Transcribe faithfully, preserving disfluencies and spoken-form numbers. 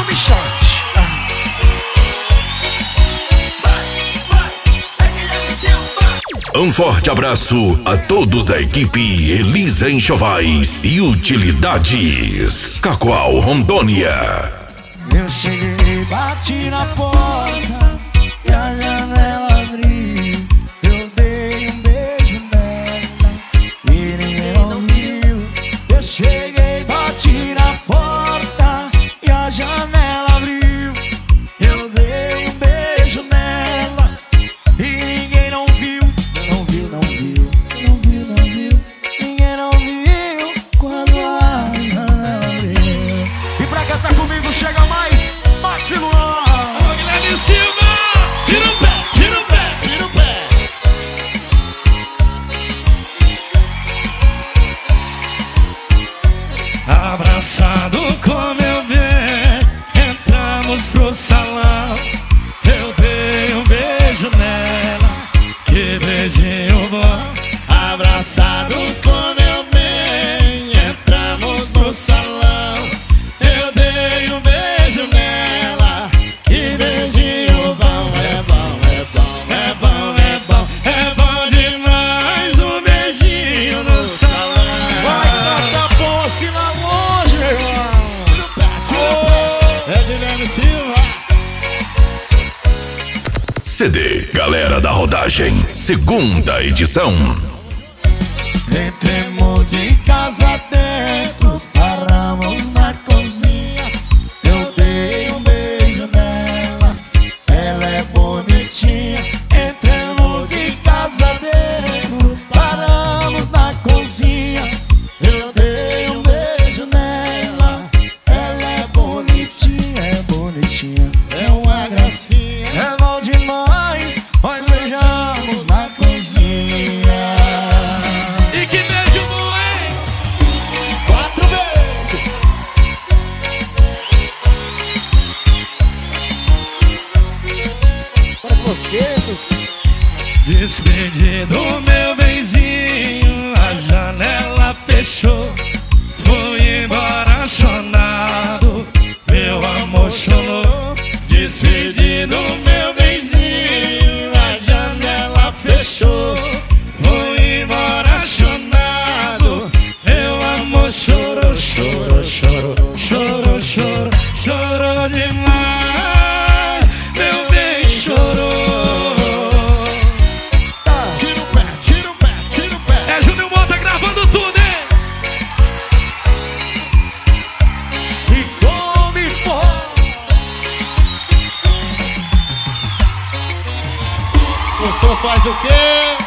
Michote. Um forte abraço a todos da equipe Elisa Enxovais e Utilidades, Cacoal, Rondônia. Eu cheguei, bati na porta e a janela abriu. Eu dei um beijo nela e ninguém ouviu. Eu cheguei, bati na porta e a janela abriu. Eu dei um beijo nela e ninguém não viu. Não viu, não viu, não viu, não viu. Ninguém não viu quando a janela abriu. E pra cantar comigo chega mais Max e Luan. Ô Guilherme Silva, tira o pé, tira o pé, tira o pé. Abraçado como eu vi, entramos pro salão. Eu dei um beijo nela, que beijinho bom. Abraçados como eu vi, entramos no salão. Eu dei um beijo nela, que beijinho bom. É bom, é bom, é bom, é bom, é bom demais um beijinho no salão. Vai tá bom assim lá longe, meu irmão. É Guilherme Silva. C D Galera da Rodagem, segunda edição. Entremos de casa dentro, paramos na cozinha. Eu dei um beijo nela, ela é bonitinha. Entremos de casa dentro, paramos na cozinha. Eu dei um beijo nela, ela é bonitinha, é bonitinha, é uma gracinha. É bom demais, nós beijamos na cozinha. E que beijo bom, hein? Quatro beijos. Para você, Despedido meu benzinho, a janela fechou. Fui embora chorado, meu amor chorou. Despedido meu benzinho, a janela fechou. Fui embora chorado, meu amor chorou, chorou, chorou, chorou, chorou, chorou demais, meu bem chorou. Tira o pé, tira o pé, tira o pé. É Júnior Mota gravando tudo, hein? E come forró. O senhor faz o quê?